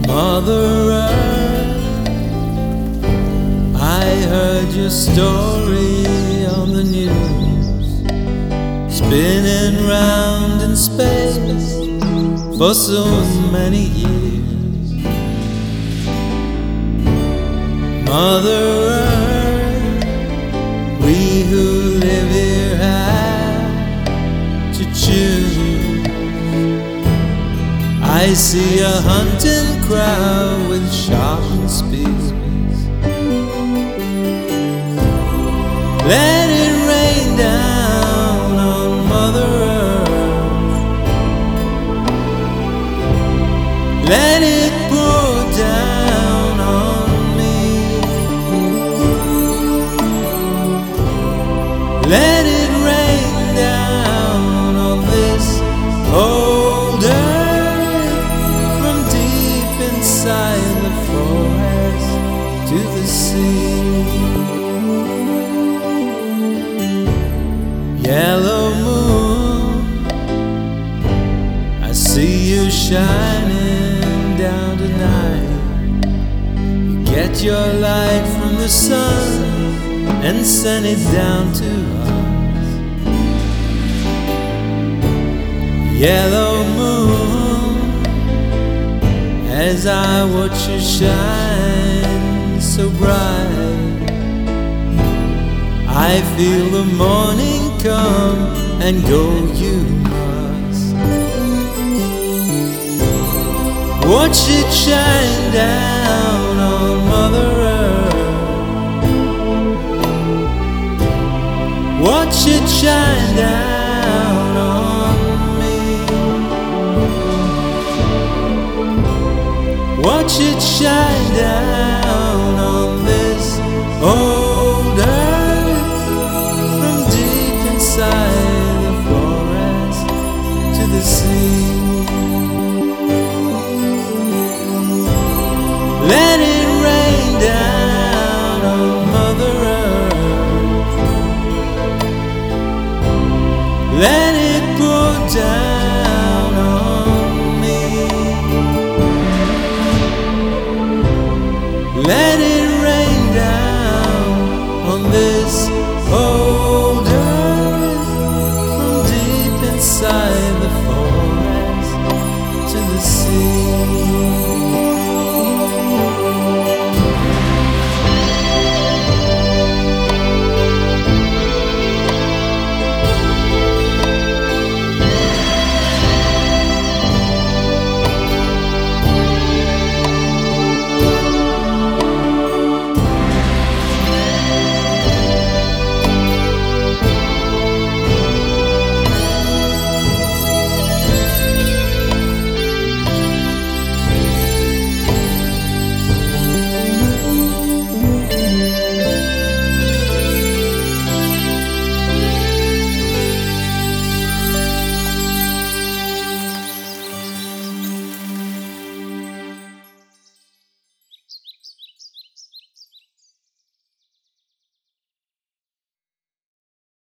Mother Earth, I heard your story on the news, spinning round in space for so many years. Mother Earth, we who live here have to choose. I see a hunting crowd with sharpened spears. Let it rain down on Mother Earth. Let it pour down on me. Let it rain down on this old earth, from deep inside the forest to the sea. Yellow moon, I see you shining down tonight. You get your light from the sun and send it down to us. Yellow moon, as I watch you shine so bright, I feel the morning come and go you must. Watch it shine down on Mother Earth. Watch it shine down on me. Watch it shine down.